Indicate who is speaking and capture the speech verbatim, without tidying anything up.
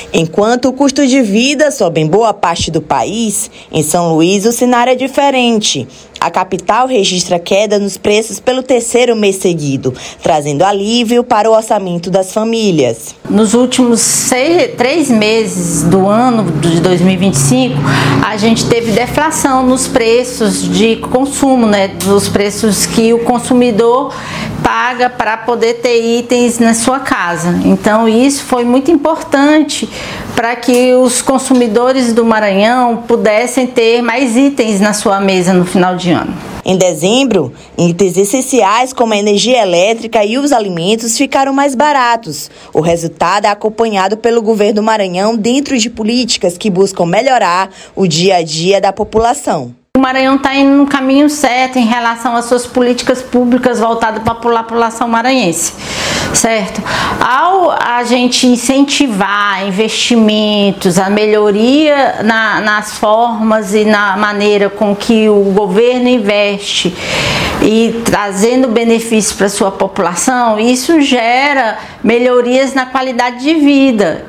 Speaker 1: Enquanto o custo de vida sobe em boa parte do país, em São Luís o cenário é diferente. A capital registra queda nos preços pelo terceiro mês seguido, trazendo alívio para o orçamento das famílias.
Speaker 2: Nos últimos seis, três meses do ano de dois mil e vinte e cinco, a gente teve deflação nos preços de consumo, né, dos preços que o consumidor paga para poder ter itens na sua casa. Então isso foi muito importante para que os consumidores do Maranhão pudessem ter mais itens na sua mesa no final de ano.
Speaker 1: Em dezembro, itens essenciais como a energia elétrica e os alimentos ficaram mais baratos. O resultado é acompanhado pelo governo do Maranhão dentro de políticas que buscam melhorar o dia a dia da população.
Speaker 2: O Maranhão está indo no caminho certo em relação às suas políticas públicas voltadas para a população maranhense, certo? Ao a gente incentivar investimentos, a melhoria na, nas formas e na maneira com que o governo investe e trazendo benefícios para a sua população, isso gera melhorias na qualidade de vida.